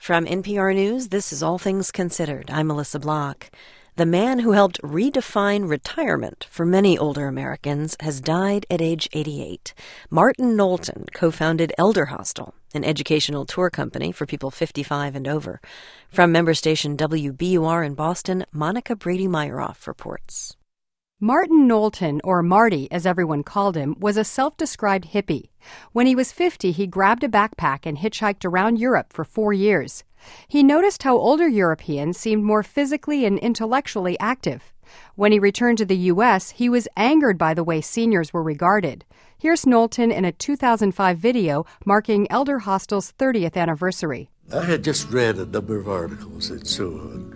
From NPR News, this is All Things Considered. I'm Melissa Block. The man who helped redefine retirement for many older Americans has died at age 88. Martin Knowlton co-founded Elder Hostel, an educational tour company for people 55 and over. From member station WBUR in Boston, Monica Brady-Meyerhoff reports. Martin Knowlton, or Marty as everyone called him, was a self-described hippie. When he was 50, he grabbed a backpack and hitchhiked around Europe for 4 years. He noticed how older Europeans seemed more physically and intellectually active. When he returned to the U.S., he was angered by the way seniors were regarded. Here's Knowlton in a 2005 video marking Elder Hostel's 30th anniversary. I had just read a number of articles and so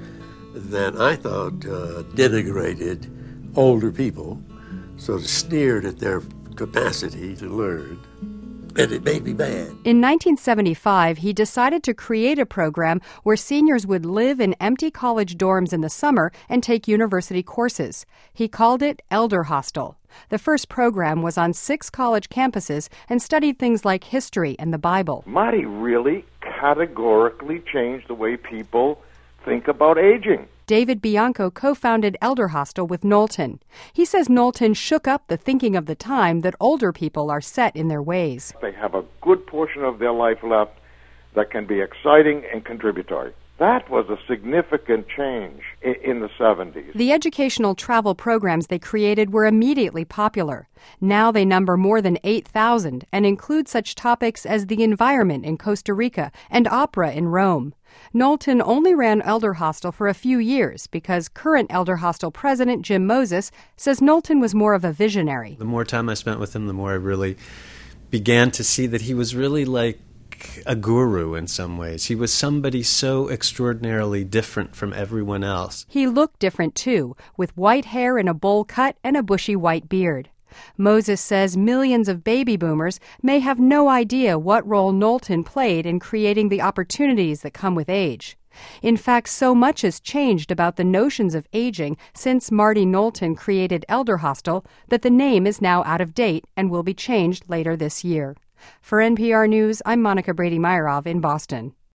on that I thought denigrated older people, sort of sneered at their capacity to learn, and it made me mad. In 1975, he decided to create a program where seniors would live in empty college dorms in the summer and take university courses. He called it Elder Hostel. The first program was on 6 college campuses and studied things like history and the Bible. Marty really categorically changed the way people think about aging. David Bianco co-founded Elder Hostel with Knowlton. He says Knowlton shook up the thinking of the time that older people are set in their ways. They have a good portion of their life left that can be exciting and contributory. That was a significant change in the 70s. The educational travel programs they created were immediately popular. Now they number more than 8,000 and include such topics as the environment in Costa Rica and opera in Rome. Knowlton only ran Elder Hostel for a few years because current Elder Hostel president Jim Moses says Knowlton was more of a visionary. The more time I spent with him, the more I really began to see that he was really like a guru in some ways. He was somebody so extraordinarily different from everyone else. He looked different too, with white hair in a bowl cut and a bushy white beard. Moses says millions of baby boomers may have no idea what role Knowlton played in creating the opportunities that come with age. In fact, so much has changed about the notions of aging since Marty Knowlton created Elder Hostel that the name is now out of date and will be changed later this year. For NPR News, I'm Monica Brady-Meyerhoff in Boston.